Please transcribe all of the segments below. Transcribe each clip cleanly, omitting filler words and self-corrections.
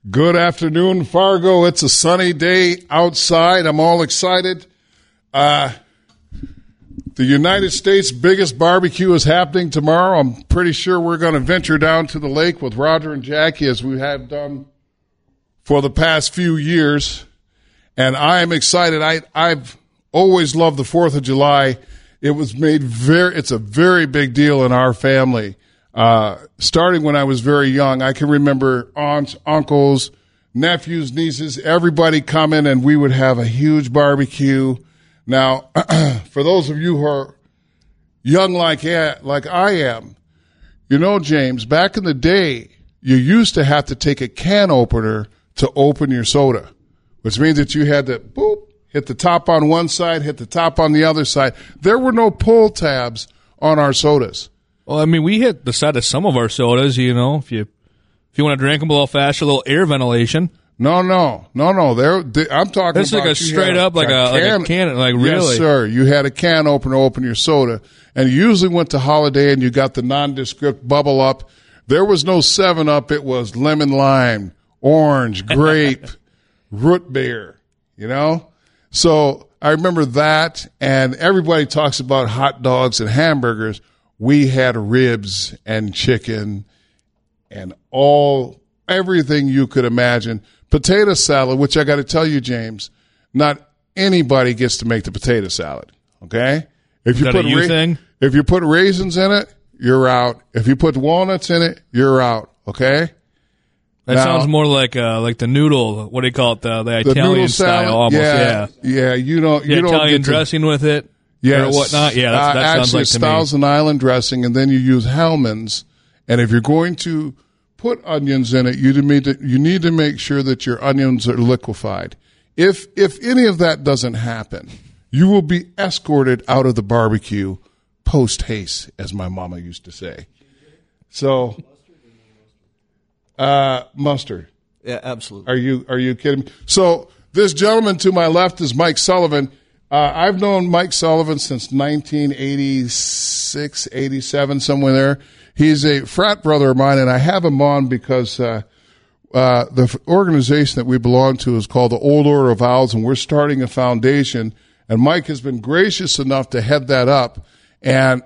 Good afternoon, Fargo. It's a sunny day outside. I'm all excited. The United States' biggest barbecue is happening tomorrow. I'm pretty sure we're going to venture down to the lake with Roger and Jackie as we have done for the past few years. And I am excited. I've always loved the 4th of July. It's a very big deal in our family. Starting when I was very young, I can remember aunts, uncles, nephews, nieces, everybody coming, and we would have a huge barbecue. Now, for those of you who are young like I am, you know, James, back in the day, you used to have to take a can opener to open your soda, which means that you had to, hit the top on one side, hit the top on the other side. There were no pull tabs on our sodas. Well, I mean, we hit the side of some of our sodas, you know, if you want to drink them a little fast, a little air ventilation. No. I'm talking It's about like a straight up, like a can, like really. Yes, sir. You had a can opener to open your soda, and you usually went to Holiday and you got the nondescript bubble up. There was no 7-Up. It was lemon lime, orange, grape, root beer, you know? So I remember that, and everybody talks about hot dogs and hamburgers. We had ribs and chicken and everything you could imagine. Potato salad, which I got to tell you, James, not anybody gets to make the potato salad. Okay, if you put raisins in it, you're out. If you put walnuts in it, you're out. Okay. That sounds more like the noodle. What do you call it? The Italian style, almost. Yeah. You don't Italian dressing with it. Yes. Or whatnot. Yeah, that sounds like to me. Actually, Thousand Island dressing, and then you use Hellmann's. And if you're going to put onions in it, you need to make sure that your onions are liquefied. If any of that doesn't happen, you will be escorted out of the barbecue post haste, as my mama used to say. So, mustard. Yeah, absolutely. Are you kidding me? So this gentleman to my left is Mike Sullivan. I've known Mike Sullivan since 1986, 87, somewhere there. He's a frat brother of mine, and I have him on because the organization that we belong to is called the Old Order of Owls, and we're starting a foundation, and Mike has been gracious enough to head that up. And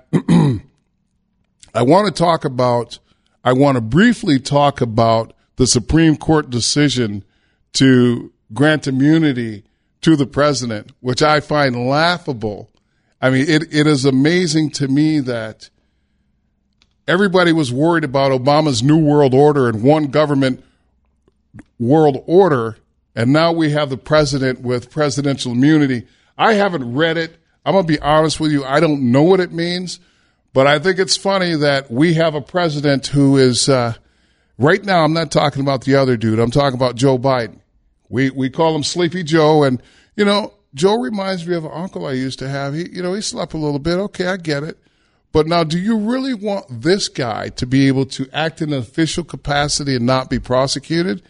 I want to briefly talk about the Supreme Court decision to grant immunity to the president, which I find laughable. I mean, it is amazing to me that everybody was worried about Obama's New World Order and one government world order, and now we have the president with presidential immunity. I haven't read it. I'm going to be honest with you. I don't know what it means, but I think it's funny that we have a president who is, right now, I'm not talking about the other dude. I'm talking about Joe Biden. We call him Sleepy Joe, and, you know, Joe reminds me of an uncle I used to have. He slept a little bit. Okay, I get it. But now, do you really want this guy to be able to act in an official capacity and not be prosecuted?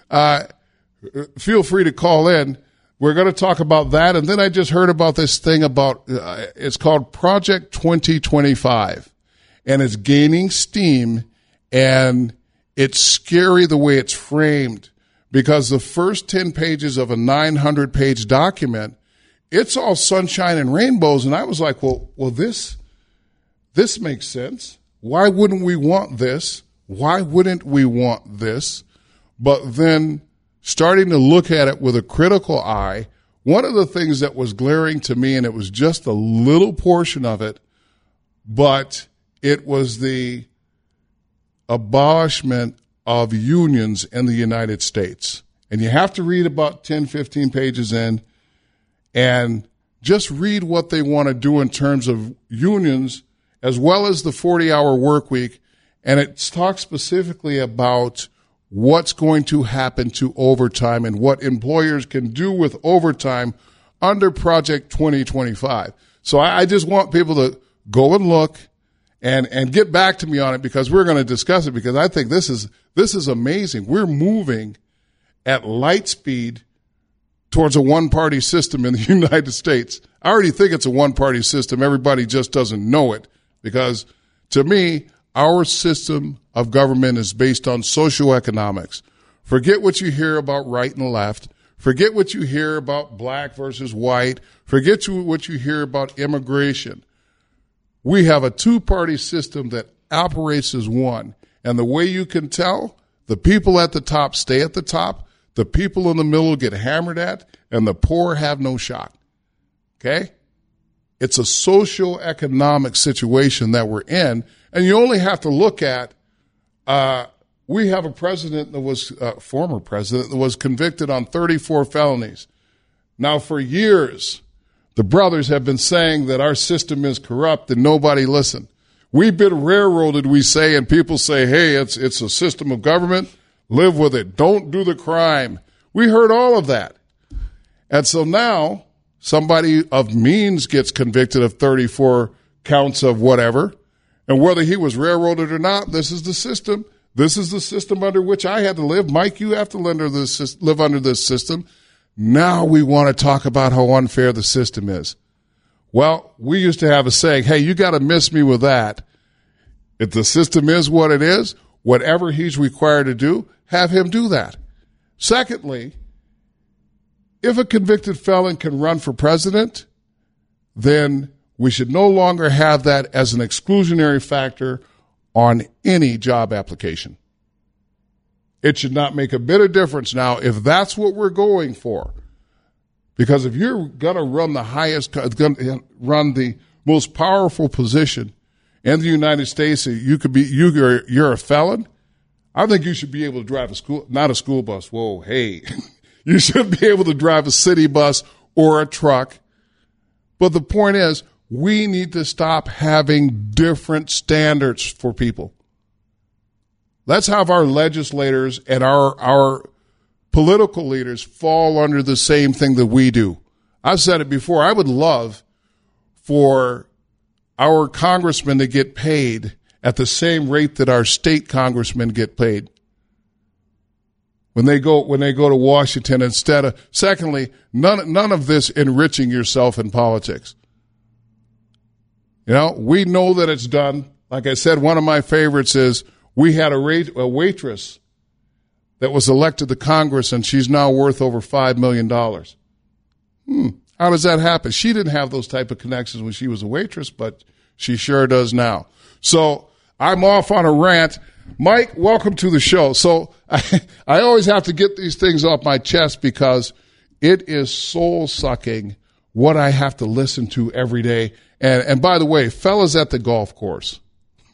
Feel free to call in. We're going to talk about that. And then I just heard about this thing about, it's called Project 2025, and it's gaining steam, and it's scary the way it's framed. Because the first 10 pages of a 900-page document, it's all sunshine and rainbows. And I was like, well, this makes sense. Why wouldn't we want this? Why wouldn't we want this? But then starting to look at it with a critical eye, one of the things that was glaring to me, and it was just a little portion of it, but it was the abolishment of unions in the United States. And you have to read about 10, 15 pages in and just read what they want to do in terms of unions as well as the 40-hour work week. And it talks specifically about what's going to happen to overtime and what employers can do with overtime under Project 2025. So I just want people to go and look and get back to me on it, because we're going to discuss it, because I think this is amazing. We're moving at light speed towards a one-party system in the United States. I already think it's a one-party system. Everybody just doesn't know it, because to me, our system of government is based on socioeconomics. Forget what you hear about right and left. Forget what you hear about black versus white. Forget what you hear about immigration. We have a two-party system that operates as one. And the way you can tell, the people at the top stay at the top, the people in the middle get hammered at, and the poor have no shot. Okay? It's a socio-economic situation that we're in, and you only have to look at, we have a president that was, former president that was convicted on 34 felonies. Now, for years, the brothers have been saying that our system is corrupt and nobody listened. We've been railroaded, we say, and people say, hey, it's a system of government. Live with it. Don't do the crime. We heard all of that. And so now somebody of means gets convicted of 34 counts of whatever. And whether he was railroaded or not, this is the system. This is the system under which I had to live. Mike, you have to live under this system. Now we want to talk about how unfair the system is. Well, we used to have a saying, hey, you got to miss me with that. If the system is what it is, whatever he's required to do, have him do that. Secondly, if a convicted felon can run for president, then we should no longer have that as an exclusionary factor on any job application. It should not make a bit of difference now if that's what we're going for. Because if you're going to run the most powerful position in the United States, you're a felon, I think you should be able to drive not a school bus. Whoa, hey. You should be able to drive a city bus or a truck. But the point is, we need to stop having different standards for people. Let's have our legislators and our political leaders fall under the same thing that we do. I've said it before. I would love for our congressmen to get paid at the same rate that our state congressmen get paid when they go to Washington instead of. Secondly, none of this enriching yourself in politics. You know, we know that it's done. Like I said, one of my favorites is we had a waitress that was elected to Congress, and she's now worth over $5 million. How does that happen? She didn't have those type of connections when she was a waitress, but she sure does now. So I'm off on a rant. Mike, welcome to the show. So I always have to get these things off my chest because it is soul-sucking what I have to listen to every day. And by the way, fellas at the golf course,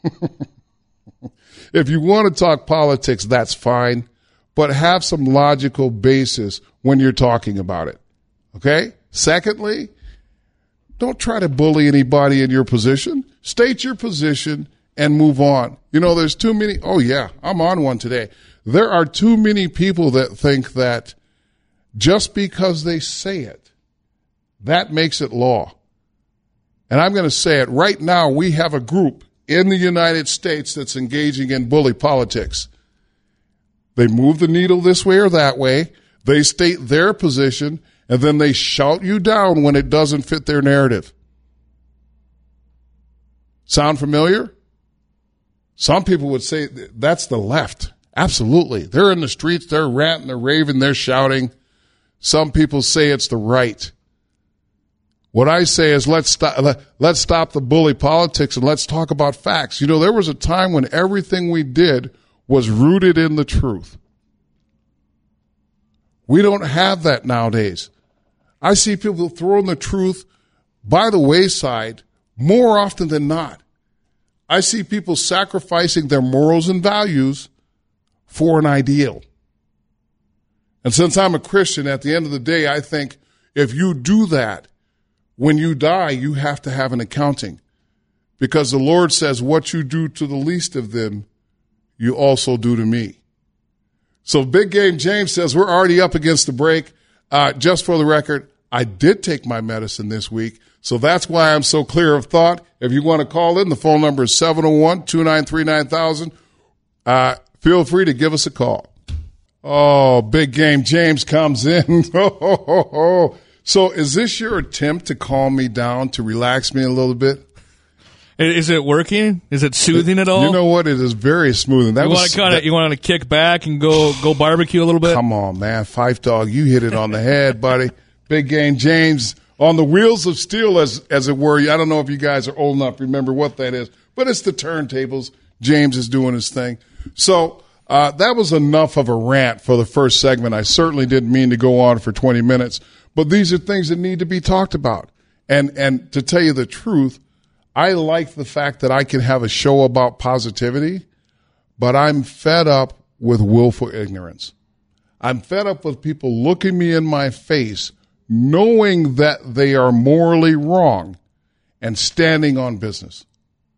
if you want to talk politics, that's fine, but have some logical basis when you're talking about it, okay? Secondly, don't try to bully anybody in your position. State your position and move on. You know, there's too many. Oh, yeah, I'm on one today. There are too many people that think that just because they say it, that makes it law. And I'm going to say it right now. We have a group in the United States that's engaging in bully politics. They move the needle this way or that way. They state their position, and then they shout you down when it doesn't fit their narrative. Sound familiar? Some people would say that's the left. Absolutely. They're in the streets. They're ranting, they're raving, they're shouting. Some people say it's the right. What I say is let's stop the bully politics and let's talk about facts. You know, there was a time when everything we did was rooted in the truth. We don't have that nowadays. I see people throwing the truth by the wayside more often than not. I see people sacrificing their morals and values for an ideal. And since I'm a Christian, at the end of the day, I think if you do that, when you die, you have to have an accounting. Because the Lord says, what you do to the least of them, you also do to me. So Big Game James says, we're already up against the break. Just for the record, I did take my medicine this week. So that's why I'm so clear of thought. If you want to call in, the phone number is 701-293-9000. Feel free to give us a call. Oh, Big Game James comes in. So is this your attempt to calm me down, to relax me a little bit? Is it working? Is it soothing at all? You know what? It is very smooth. And you want to kick back and go barbecue a little bit? Come on, man. Fife Dog, you hit it on the head, buddy. Big game James on the wheels of steel, as it were. I don't know if you guys are old enough to remember what that is, but it's the turntables. James is doing his thing. So that was enough of a rant for the first segment. I certainly didn't mean to go on for 20 minutes, but these are things that need to be talked about. And to tell you the truth, I like the fact that I can have a show about positivity, but I'm fed up with willful ignorance. I'm fed up with people looking me in my face, knowing that they are morally wrong and standing on business.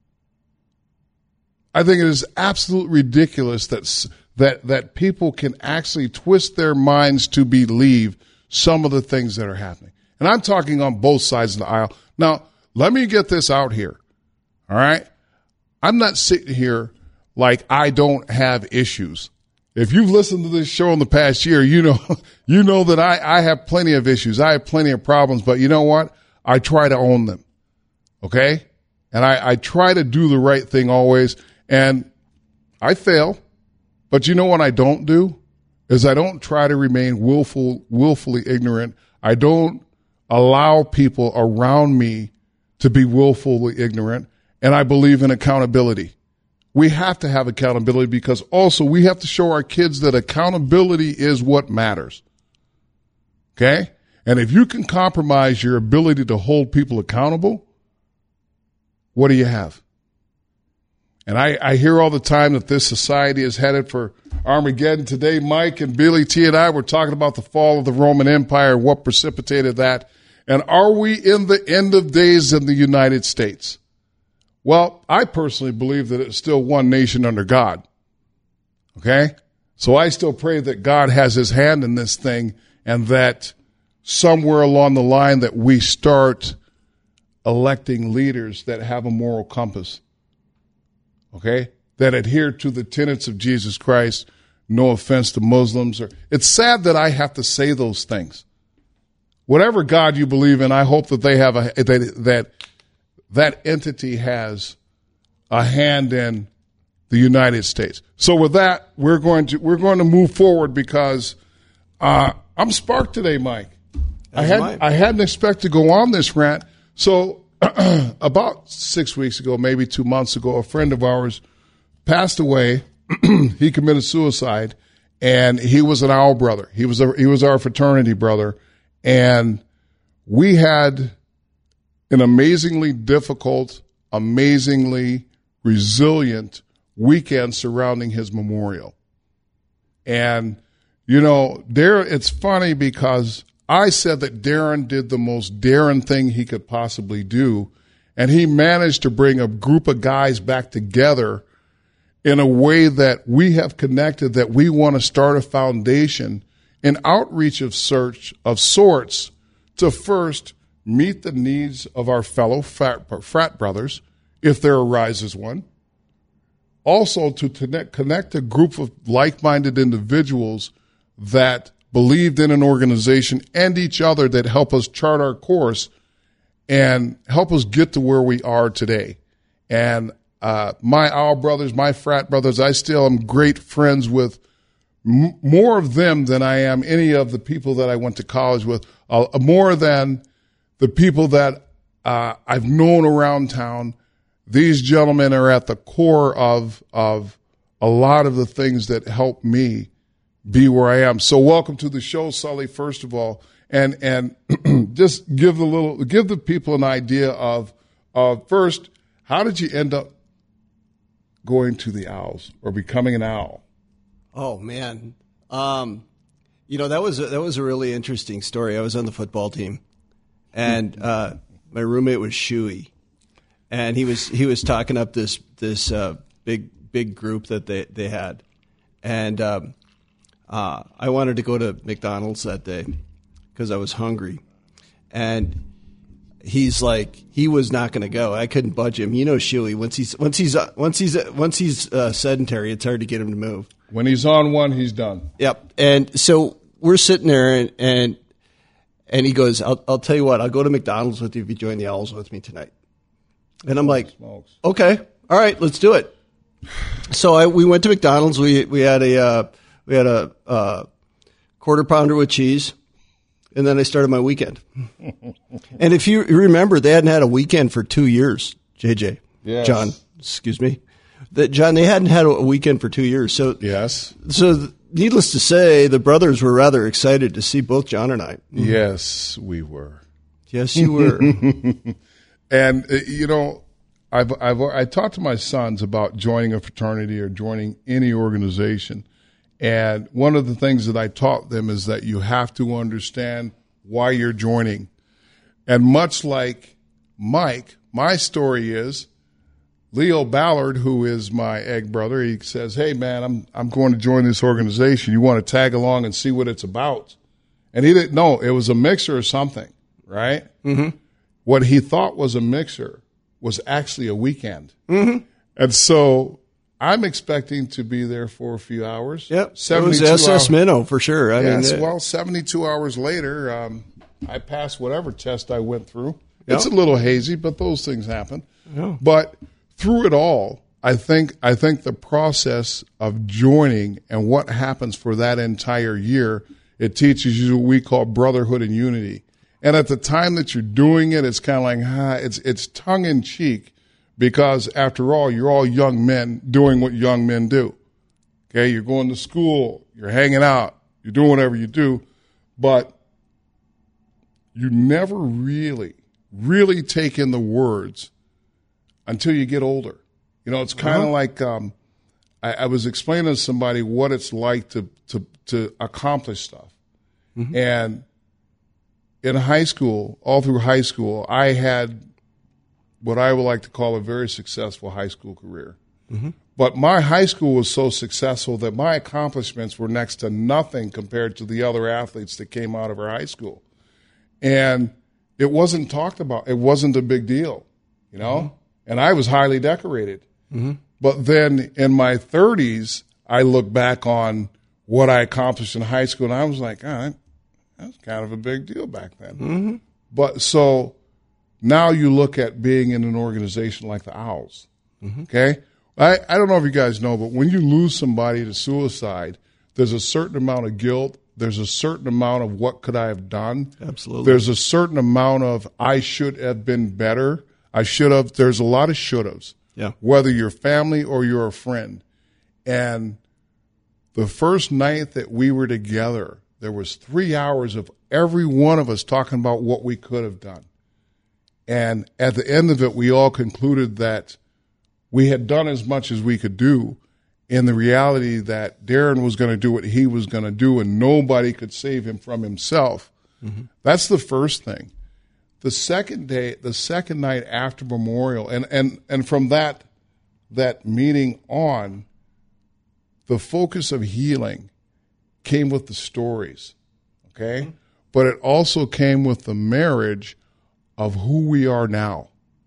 I think it is absolutely ridiculous that people can actually twist their minds to believe some of the things that are happening. And I'm talking on both sides of the aisle. Now, let me get this out here, all right? I'm not sitting here like I don't have issues. If you've listened to this show in the past year, you know that I have plenty of issues. I have plenty of problems, but you know what? I try to own them, okay? And I try to do the right thing always, and I fail. But you know what I don't do? Is I don't try to remain willfully ignorant. I don't allow people around me to be willfully ignorant, and I believe in accountability. We have to have accountability because also we have to show our kids that accountability is what matters. Okay? And if you can compromise your ability to hold people accountable, what do you have? And I hear all the time that this society is headed for Armageddon. Today, Mike and Billy T and I were talking about the fall of the Roman Empire, what precipitated that. And are we in the end of days in the United States? Well, I personally believe that it's still one nation under God. Okay? So I still pray that God has his hand in this thing and that somewhere along the line that we start electing leaders that have a moral compass. Okay? That adhere to the tenets of Jesus Christ. No offense to Muslims. It's sad that I have to say those things. Whatever God you believe in, I hope that they have that entity has a hand in the United States. So with that, we're going to move forward because I'm sparked today, Mike. I hadn't expected to go on this rant. So about 6 weeks ago, maybe 2 months ago, a friend of ours passed away. He committed suicide, and he was an OWL brother. He was our fraternity brother, and we had an amazingly difficult, amazingly resilient weekend surrounding his memorial. And, it's funny because I said that Darren did the most Darren thing he could possibly do, and he managed to bring a group of guys back together in a way that we have connected, that we want to start a foundation, an outreach of sorts to first meet the needs of our fellow frat brothers, if there arises one. Also to connect a group of like-minded individuals that believed in an organization and each other that help us chart our course and help us get to where we are today. And my OWL brothers, my frat brothers, I still am great friends with more of them than I am any of the people that I went to college with, more than the people that I've known around town. These gentlemen are at the core of a lot of the things that help me be where I am. So welcome to the show, Sully, first of all, and just give the people an idea of first, how did you end up going to the Owls or becoming an Owl? Oh man, that was a really interesting story. I was on the football team, and my roommate was Shuey, and he was talking up this big group that they had, and I wanted to go to McDonald's that day because I was hungry, and he's like, he was not going to go. I couldn't budge him. Shuey, once he's sedentary, it's hard to get him to move. When he's on one, he's done. Yep. And so we're sitting there, and he goes, I'll tell you what, I'll go to McDonald's with you if you join the Owls with me tonight. And I'm like, Smokes. okay, all right, let's do it. So we went to McDonald's. We had a quarter pounder with cheese, and then I started my weekend. And if you remember, they hadn't had a weekend for 2 years. JJ, Yes. John, excuse me, John, they hadn't had a weekend for 2 years. So Yes. So needless to say, the brothers were rather excited to see both John and I. Yes, we were. Yes, you were. And I talked to my sons about joining a fraternity or joining any organization, and one of the things that I taught them is that you have to understand why you're joining. And much like Mike, my story is Leo Ballard, who is my egg brother. He says, "Hey man, I'm going to join this organization. You want to tag along and see what it's about?" And he didn't know it was a mixer or something, right? Mm-hmm. What he thought was a mixer was actually a weekend. Mm-hmm. And so I'm expecting to be there for a few hours. Yep. It was SS Minnow for sure. I mean, 72 hours later, I passed whatever test I went through. Yep. It's a little hazy, but those things happen. Yeah. But through it all, I think the process of joining and what happens for that entire year, it teaches you what we call brotherhood and unity. And at the time that you're doing it, it's kind of like, it's tongue in cheek, because after all, you're all young men doing what young men do. Okay, you're going to school, you're hanging out, you're doing whatever you do, but you never really take in the words until you get older. You know, it's kind of like I was explaining to somebody what it's like to accomplish stuff. Mm-hmm. And in high school, all through high school, I had what I would like to call a very successful high school career. Mm-hmm. But my high school was so successful that my accomplishments were next to nothing compared to the other athletes that came out of our high school. And it wasn't talked about. It wasn't a big deal, you know? Mm-hmm. And I was highly decorated. Mm-hmm. But then in my 30s, I look back on what I accomplished in high school, and I was like, that's kind of a big deal back then. Mm-hmm. But so now you look at being in an organization like the Owls, mm-hmm. okay? I don't know if you guys know, but when you lose somebody to suicide, there's a certain amount of guilt. There's a certain amount of what could I have done. Absolutely. There's a certain amount of I should have been better. I should have. There's a lot of should haves. Yeah. Whether you're family or you're a friend. And the first night that we were together, there was 3 hours of every one of us talking about what we could have done. And at the end of it, we all concluded that we had done as much as we could do, in the reality that Darren was going to do what he was going to do and nobody could save him from himself. Mm-hmm. That's the first thing. The second night after Memorial, and from that meeting on, the focus of healing came with the stories, okay? Mm-hmm. But it also came with the marriage of who we are now,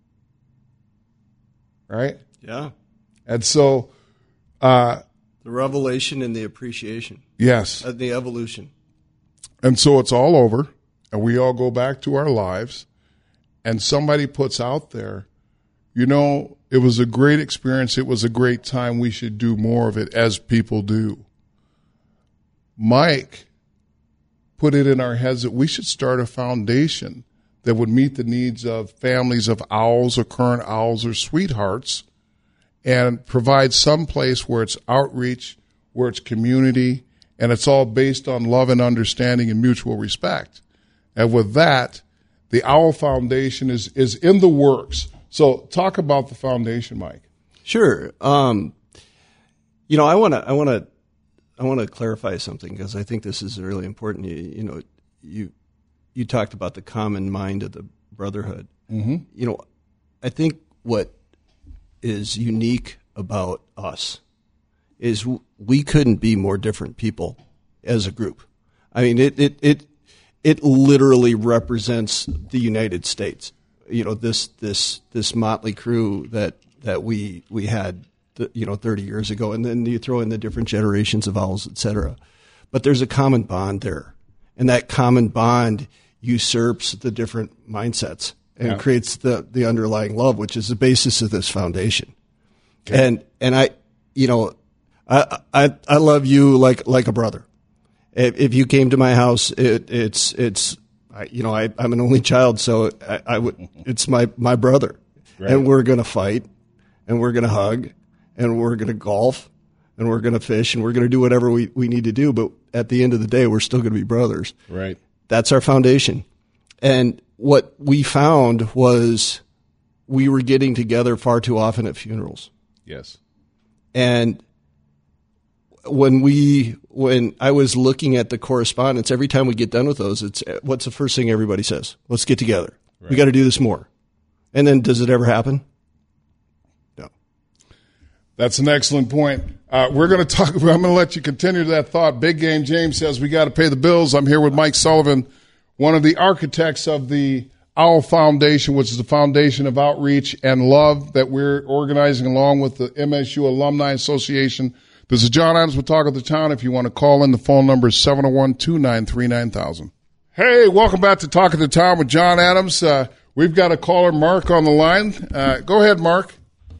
right? Yeah. And so the revelation and the appreciation. Yes. The evolution. And so it's all over, and we all go back to our lives, and somebody puts out there, you know, it was a great experience. It was a great time. We should do more of it, as people do. Mike put it in our heads that we should start a foundation that would meet the needs of families of owls or current owls or sweethearts, and provide some place where it's outreach, where it's community, and it's all based on love and understanding and mutual respect. And with that, the Owl Foundation is in the works. So talk about the foundation, Mike. Sure. You know, I want to clarify something, because I think this is really important. You talked about the common mind of the brotherhood. Mm-hmm. You know, I think what is unique about us is we couldn't be more different people as a group. I mean, it literally represents the United States. You know, this motley crew that we had, 30 years ago, and then you throw in the different generations of owls, et cetera. But there's a common bond there, and that common bond usurps the different mindsets. and creates the underlying love, which is the basis of this foundation. Okay. And I, you know, I love you like a brother. If you came to my house, it's you know, I'm an only child, so it's my brother, right. And we're going to fight, and we're going to hug, and we're going to golf, and we're going to fish, and we're going to do whatever we need to do. But at the end of the day, we're still going to be brothers. Right. That's our foundation. And what we found was we were getting together far too often at funerals. Yes. And when I was looking at the correspondence, every time we get done with those, it's what's the first thing everybody says? Let's get together. Right. We got to do this more. And then does it ever happen? No. That's an excellent point. We're going to talk. I'm going to let you continue that thought. Big Game James says we got to pay the bills. I'm here with Mike Sullivan, one of the architects of the OWL Foundation, which is the foundation of outreach and love that we're organizing along with the MSU Alumni Association. This is John Adams with Talk of the Town. If you want to call in, the phone number is 701-293-9000. Hey, welcome back to Talk of the Town with John Adams. We've got a caller, Mark, on the line. Go ahead, Mark.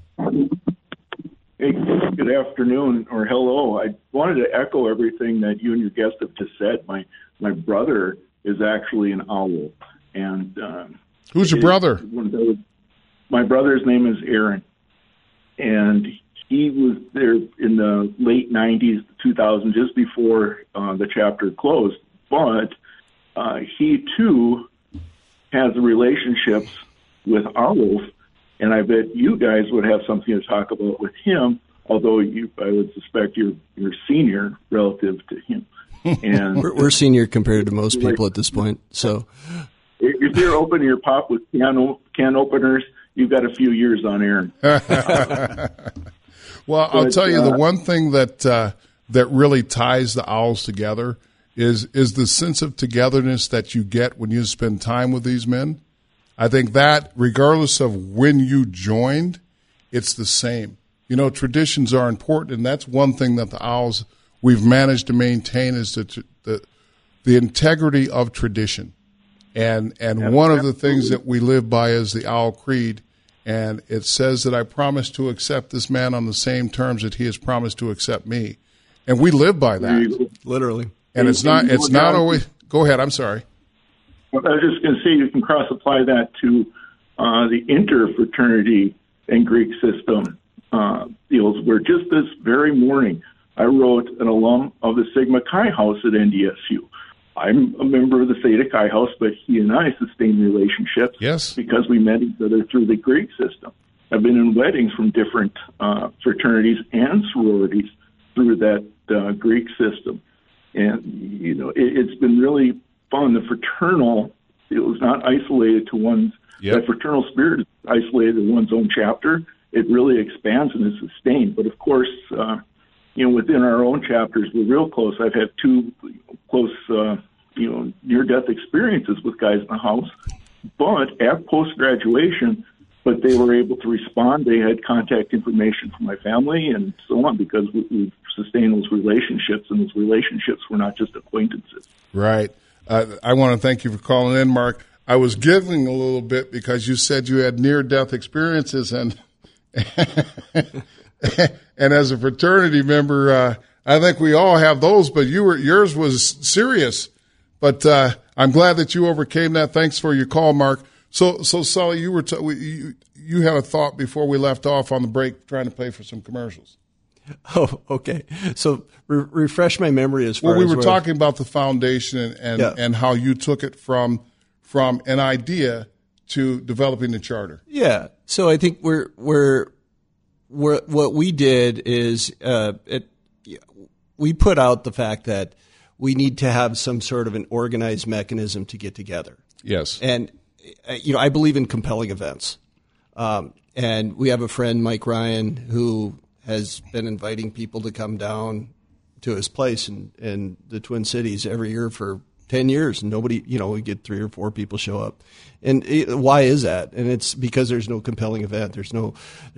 Hey, good afternoon, or hello. I wanted to echo everything that you and your guest have just said. My brother is actually an owl. And who's your brother? My brother's name is Aaron. And he was there in the late 90s, 2000, just before the chapter closed. But he, too, has relationships with owls. And I bet you guys would have something to talk about with him, although I would suspect you're senior relative to him. And we're senior compared to most people at this point. So if you're opening your pop with can openers, you've got a few years on Aaron. Well, I'll tell you, the one thing that really ties the owls together is the sense of togetherness that you get when you spend time with these men. I think that regardless of when you joined, it's the same. You know, traditions are important, and that's one thing that the owls we've managed to maintain is the integrity of tradition. And one of the things that we live by is the Owl Creed, and it says that I promise to accept this man on the same terms that he has promised to accept me. And we live by that. Literally. And it's not always – go ahead, I'm sorry. I was just going to say you can cross-apply that to the interfraternity and Greek system deals, where just this very morning I wrote an alum of the Sigma Chi House at NDSU. I'm a member of the Theta Chi House, but he and I sustained relationships because we met each other through the Greek system. I've been in weddings from different fraternities and sororities through that Greek system. And, you know, it's been really fun. The fraternal, it was not isolated to one's, that fraternal spirit is isolated to one's own chapter. It really expands and is sustained. But, of course, you know, within our own chapters, we're real close. I've had two close, you know, near-death experiences with guys in the house. But at post-graduation, but they were able to respond. They had contact information from my family and so on because we've sustained those relationships, and those relationships were not just acquaintances. Right. I want to thank you for calling in, Mark. I was giggling a little bit because you said you had near-death experiences, and and as a fraternity member, I think we all have those, but yours was serious. But I'm glad that you overcame that. Thanks for your call, Mark. So Sully, you were you had a thought before we left off on the break, trying to pay for some commercials. Oh, okay. So refresh my memory as far as we were talking about the foundation and how you took it from an idea to developing the charter. Yeah. So I think we're what we did is we put out the fact that we need to have some sort of an organized mechanism to get together. Yes. And you know, I believe in compelling events. And we have a friend, Mike Ryan, who has been inviting people to come down to his place in the Twin Cities every year for 10 years. And nobody, you know, we get 3 or 4 people show up. And why is that? And it's because there's no compelling event. There's no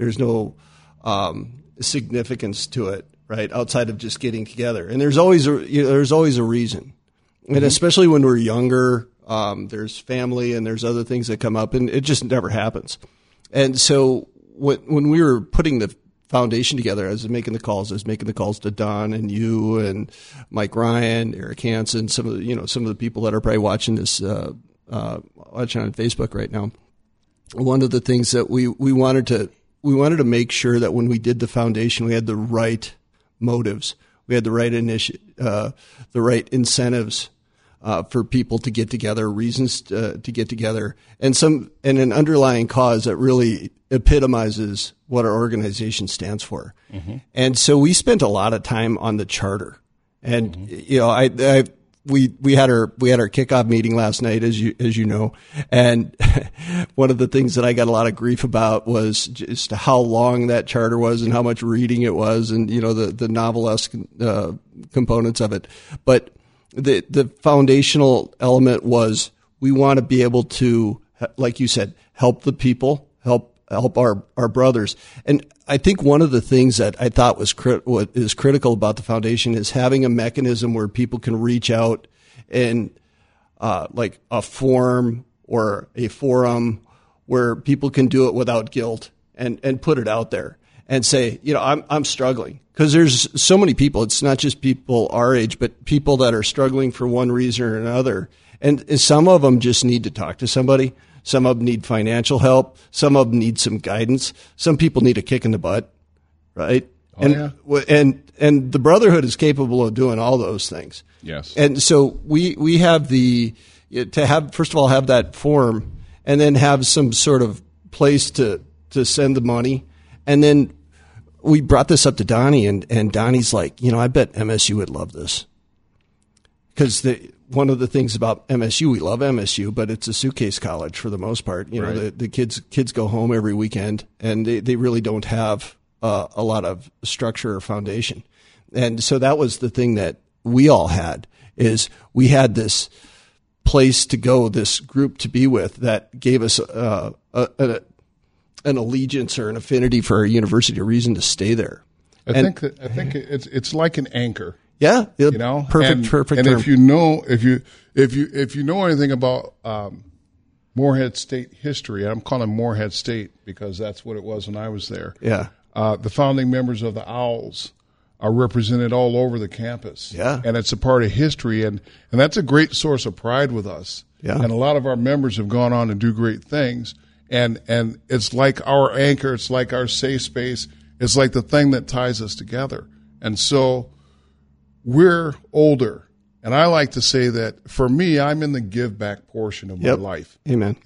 significance to it, right? Outside of just getting together. And there's always a reason. And especially when we're younger, There's family and there's other things that come up, and it just never happens. And so when we were putting the foundation together, I was making the calls to Don and you and Mike Ryan, Eric Hansen, some of the people that are probably watching this, watching on Facebook right now. One of the things that we wanted to make sure that when we did the foundation, we had the right motives. We had the right the right incentives for people to get together, reasons to get together, and an underlying cause that really epitomizes what our organization stands for. Mm-hmm. And so we spent a lot of time on the charter. And we had our kickoff meeting last night, as you know, and one of the things that I got a lot of grief about was just how long that charter was and how much reading it was, and the novelesque components of it. But the foundational element was we want to be able to, like you said, help the people, help our brothers. And I think one of the things that I thought what is critical about the foundation is having a mechanism where people can reach out in like a form or a forum where people can do it without guilt and put it out there and say, I'm struggling. Because there's so many people. It's not just people our age, but people that are struggling for one reason or another. And some of them just need to talk to somebody. Some of them need financial help. Some of them need some guidance. Some people need a kick in the butt, right? And the Brotherhood is capable of doing all those things. Yes. And so we have first of all, have that form, and then have some sort of place to send the money. And then we brought this up to Donnie, and Donnie's like, I bet MSU would love this. Because one of the things about MSU, we love MSU, but it's a suitcase college for the most part. Right. The kids go home every weekend, and they really don't have a lot of structure or foundation. And so that was the thing that we all had, is we had this place to go, this group to be with that gave us an allegiance or an affinity for our university, a reason to stay there. I think it's like an anchor. Yeah, perfect term. And if you know anything about Morehead State history, I'm calling Morehead State because that's what it was when I was there. Yeah, the founding members of the Owls are represented all over the campus. Yeah, and it's a part of history, and that's a great source of pride with us. Yeah, and a lot of our members have gone on to do great things. And it's like our anchor. It's like our safe space. It's like the thing that ties us together. And so we're older. And I like to say that for me, I'm in the give back portion of my life. Amen.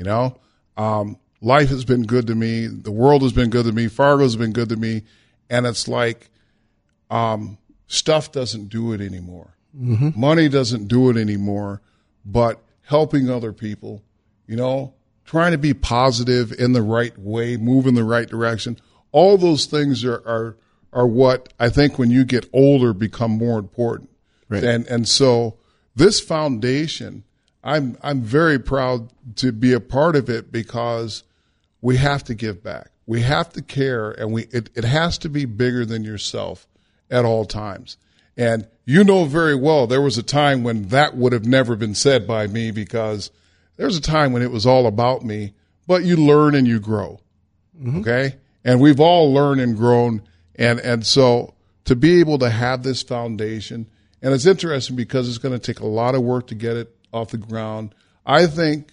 Life has been good to me. The world has been good to me. Fargo's been good to me. And it's like stuff doesn't do it anymore. Mm-hmm. Money doesn't do it anymore. But helping other people, trying to be positive in the right way, move in the right direction. All those things are what I think when you get older become more important. Right. And so this foundation, I'm very proud to be a part of it because we have to give back. We have to care, and it has to be bigger than yourself at all times. And very well there was a time when that would have never been said by me because there's a time when it was all about me, but you learn and you grow, okay? And we've all learned and grown, and so to be able to have this foundation, and it's interesting because it's going to take a lot of work to get it off the ground. I think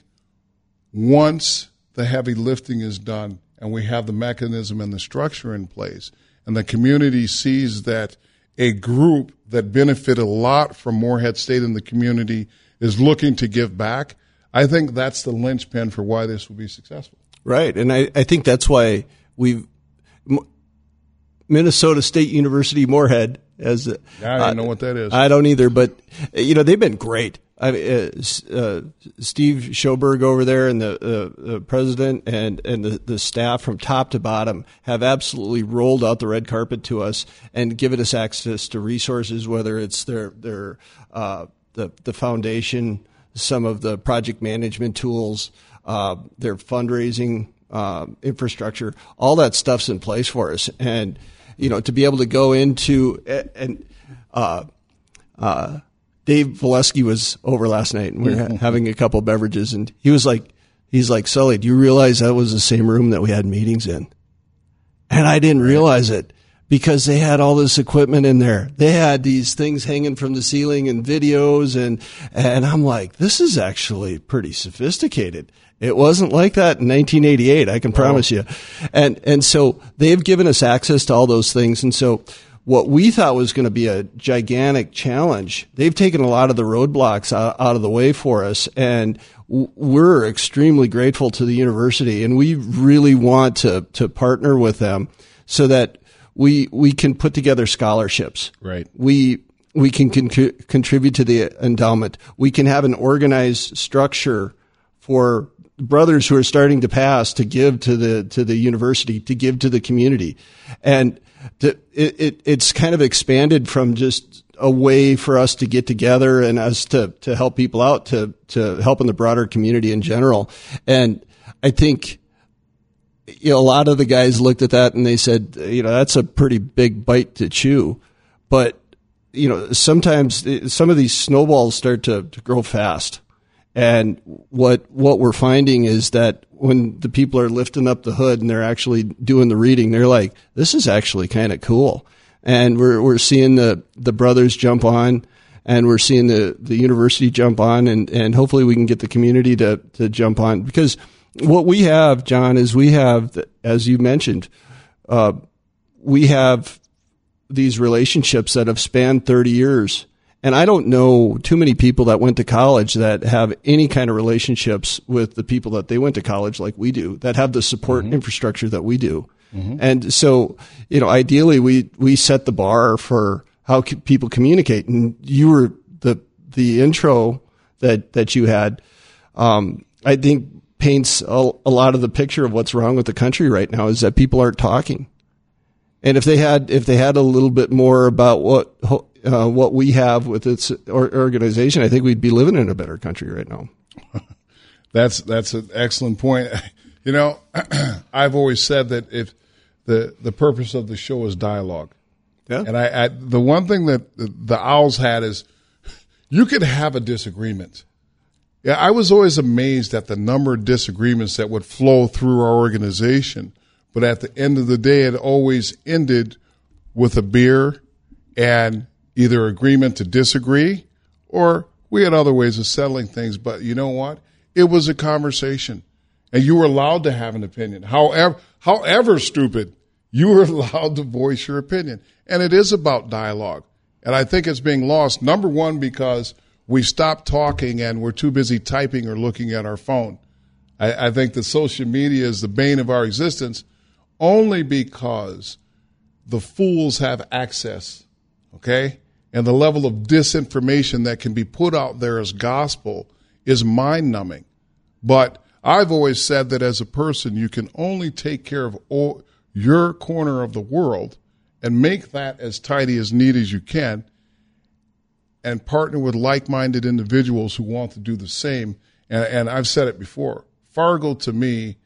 once the heavy lifting is done and we have the mechanism and the structure in place, and the community sees that a group that benefited a lot from Morehead State in the community is looking to give back, I think that's the linchpin for why this will be successful. Right. And I think that's why Minnesota State University Morehead, I don't know what that is. I don't either, but they've been great. Steve Schoberg over there and the president and the staff from top to bottom have absolutely rolled out the red carpet to us and given us access to resources, whether it's the foundation, some of the project management tools, their fundraising infrastructure. All that stuff's in place for us, and to be able to go into and Dave Valesky was over last night, and we were having a couple beverages, and he's like, Sully, do you realize that was the same room that we had meetings in? And I didn't realize it because they had all this equipment in there. They had these things hanging from the ceiling and videos, and I'm like, this is actually pretty sophisticated. It wasn't like that in 1988, I can promise you. And so they've given us access to all those things, and so what we thought was going to be a gigantic challenge, they've taken a lot of the roadblocks out of the way for us, and we're extremely grateful to the university, and we really want to partner with them so that we can put together scholarships. Right. We can contribute to the endowment. We can have an organized structure for brothers who are starting to pass to give to the university, to give to the community, and it's kind of expanded from just a way for us to get together and us to help people out, to help in the broader community in general. And I think, a lot of the guys looked at that and they said, that's a pretty big bite to chew. But, sometimes some of these snowballs start to grow fast. And what we're finding is that when the people are lifting up the hood and they're actually doing the reading, they're like, this is actually kind of cool. And we're seeing the brothers jump on, and we're seeing the university jump on, and hopefully we can get the community to jump on. Because what we have, John, is we have, as you mentioned, we have these relationships that have spanned 30 years. And I don't know too many people that went to college that have any kind of relationships with the people that they went to college like we do, that have the support infrastructure that we do. And so, ideally we set the bar for how people communicate. And you were the intro that you had, I think paints a lot of the picture of what's wrong with the country right now, is that people aren't talking. And if they had a little bit more about what we have with its organization, I think we'd be living in a better country right now. That's an excellent point. I've always said that if the purpose of the show is dialogue. Yeah. And I the one thing that the Owls had is you could have a disagreement. Yeah, I was always amazed at the number of disagreements that would flow through our organization. But at the end of the day, it always ended with a beer and either agreement to disagree, or we had other ways of settling things. But you know what? It was a conversation, and you were allowed to have an opinion. However stupid, you were allowed to voice your opinion. And it is about dialogue. And I think it's being lost, number one, because we stopped talking and we're too busy typing or looking at our phone. I think that social media is the bane of our existence, only because the fools have access, okay? And the level of disinformation that can be put out there as gospel is mind-numbing. But I've always said that as a person, you can only take care of your corner of the world and make that as tidy, as neat as you can, and partner with like-minded individuals who want to do the same. And I've said it before, Fargo to me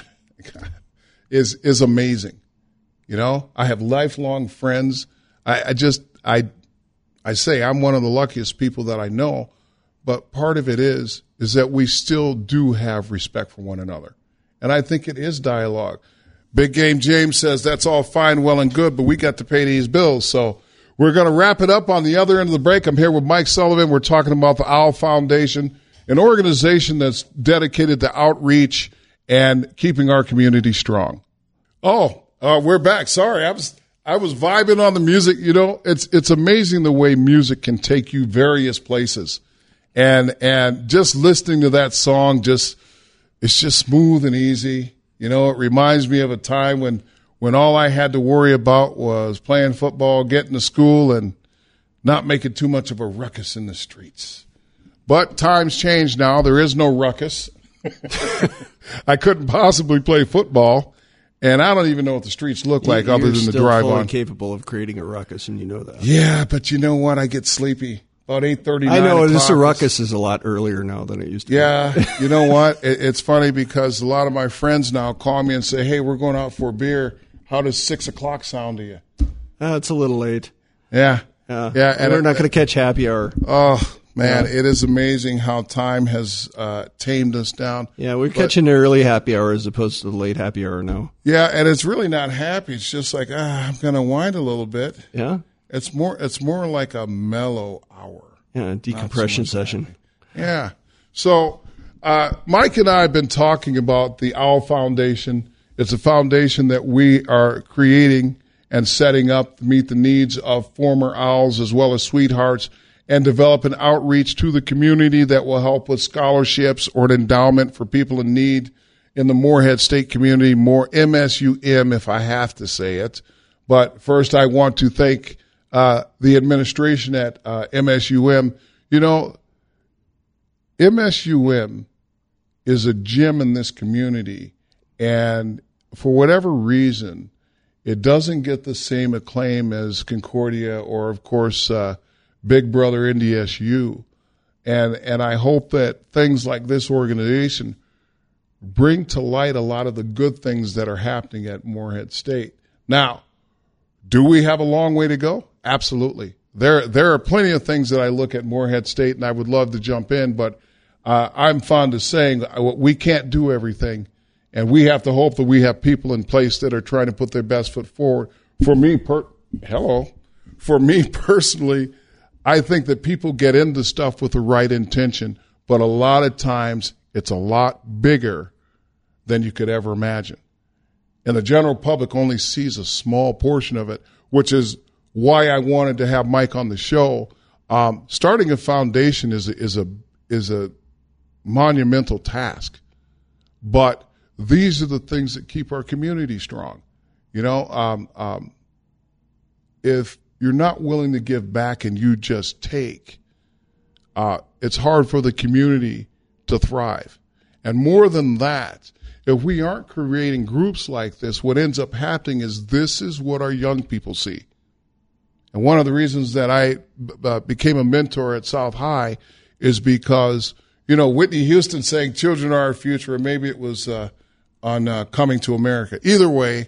is amazing. I have lifelong friends. I say I'm one of the luckiest people that I know, but part of it is that we still do have respect for one another. And I think it is dialogue. Big Game James says that's all fine, well, and good, but we got to pay these bills. So we're going to wrap it up on the other end of the break. I'm here with Mike Sullivan. We're talking about the Owl Foundation, an organization that's dedicated to outreach and keeping our community strong. We're back. Sorry, I was vibing on the music. It's amazing the way music can take you various places, and just listening to that song, it's just smooth and easy. It reminds me of a time when all I had to worry about was playing football, getting to school, and not making too much of a ruckus in the streets. But times change now. There is no ruckus. I couldn't possibly play football, and I don't even know what the streets look like other than the drive on. You're capable of creating a ruckus, and you know that. Yeah, but you know what? I get sleepy about 8:30. I know this ruckus is a lot earlier now than it used to be. Yeah, you know what? It's funny because a lot of my friends now call me and say, "Hey, we're going out for a beer. How does 6 o'clock sound to you?" It's a little late. Yeah. Yeah, and we're not going to catch happy hour. Oh, man, it is amazing how time has tamed us down. Yeah, we're catching the early happy hour as opposed to the late happy hour now. Yeah, and it's really not happy. It's just like, I'm going to wind a little bit. Yeah? It's more like a mellow hour. Yeah, decompression session. Happy. Yeah. So Mike and I have been talking about the OWL Foundation. It's a foundation that we are creating and setting up to meet the needs of former Owls as well as sweethearts and develop an outreach to the community that will help with scholarships or an endowment for people in need in the Moorhead State community, more MSUM if I have to say it. But first I want to thank the administration at MSUM. You know, MSUM is a gem in this community, and for whatever reason, it doesn't get the same acclaim as Concordia or, of course, Big Brother NDSU. And I hope that things like this organization bring to light a lot of the good things that are happening at Moorhead State. Now, do we have a long way to go? Absolutely. There are plenty of things that I look at Moorhead State, and I would love to jump in, but I'm fond of saying we can't do everything, and we have to hope that we have people in place that are trying to put their best foot forward. For me personally, I think that people get into stuff with the right intention, but a lot of times it's a lot bigger than you could ever imagine. And the general public only sees a small portion of it, which is why I wanted to have Mike on the show. Starting a foundation is a monumental task, but these are the things that keep our community strong. You know, if you're not willing to give back and you just take, it's hard for the community to thrive. And more than that, if we aren't creating groups like this, what ends up happening is this is what our young people see. And one of the reasons that I became a mentor at South High is because, you know, Whitney Houston saying children are our future, or maybe it was on Coming to America. Either way,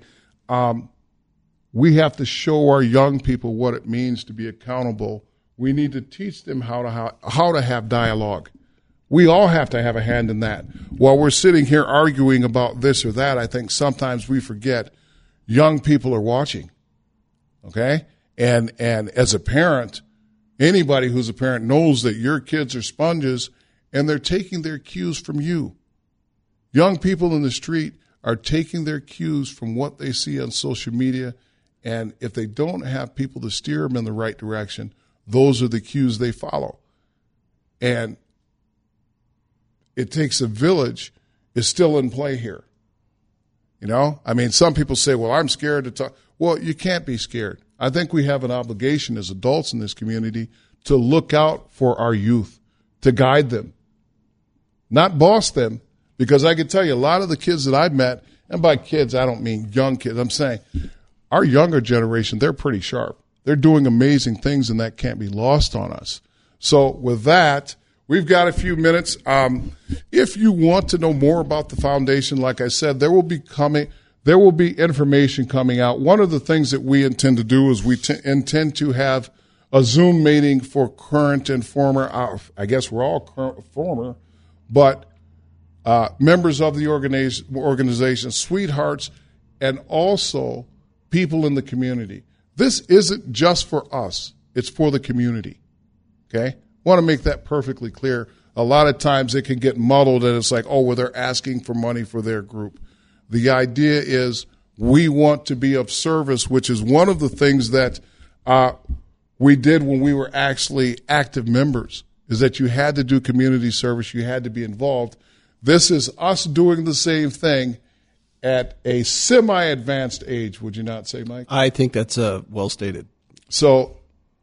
we have to show our young people what it means to be accountable. We need to teach them how to have dialogue. We all have to have a hand in that. While we're sitting here arguing about this or that, I think sometimes we forget young people are watching, okay? And as a parent, anybody who's a parent knows that your kids are sponges and they're taking their cues from you. Young people in the street are taking their cues from what they see on social media, and if they don't have people to steer them in the right direction, those are the cues they follow. And it takes a village is still in play here. You know, I mean, some people say, well, I'm scared to talk. Well, you can't be scared. I think we have an obligation as adults in this community to look out for our youth, to guide them, not boss them, because I can tell you a lot of the kids that I've met, and by kids, I don't mean young kids. I'm saying our younger generation, they're pretty sharp. They're doing amazing things, and that can't be lost on us. So with that, we've got a few minutes. If you want to know more about the foundation, like I said, there will be information coming out. One of the things that we intend to do is we intend to have a Zoom meeting for current and former, I guess we're all current, former, but members of the organization, sweethearts, and also people in the community. This isn't just for us. It's for the community, okay? Want to make that perfectly clear. A lot of times it can get muddled and it's like, oh, well, they're asking for money for their group. The idea is we want to be of service, which is one of the things that we did when we were actually active members, is that you had to do community service. You had to be involved. This is us doing the same thing at a semi-advanced age, would you not say, Mike? I think that's well stated. So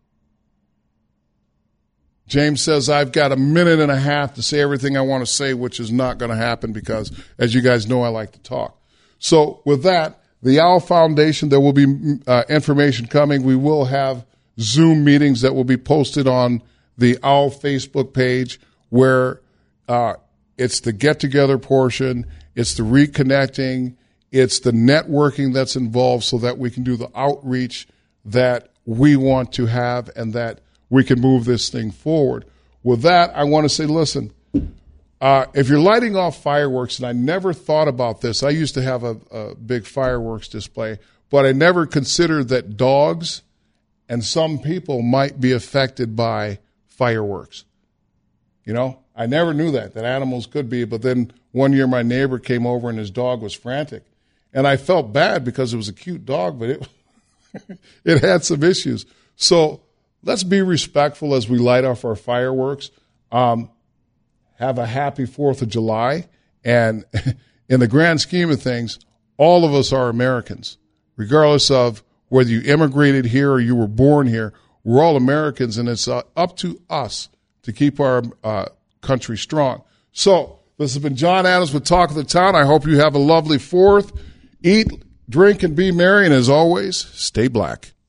James says, I've got a minute and a half to say everything I want to say, which is not going to happen because, as you guys know, I like to talk. So with that, the OWL Foundation, there will be information coming. We will have Zoom meetings that will be posted on the OWL Facebook page where it's the get-together portion, it's the reconnecting, it's the networking that's involved so that we can do the outreach that we want to have and that we can move this thing forward. With that, I want to say, listen, if you're lighting off fireworks, and I never thought about this, I used to have a big fireworks display, but I never considered that dogs and some people might be affected by fireworks. You know, I never knew that animals could be, but then one year my neighbor came over and his dog was frantic. And I felt bad because it was a cute dog, but it had some issues. So let's be respectful as we light off our fireworks. Have a happy 4th of July. And in the grand scheme of things, all of us are Americans, regardless of whether you immigrated here or you were born here. We're all Americans, and it's up to us to keep our country strong. So this has been John Adams with Talk of the Town. I hope you have a lovely 4th. Eat, drink, and be merry, and as always, stay black.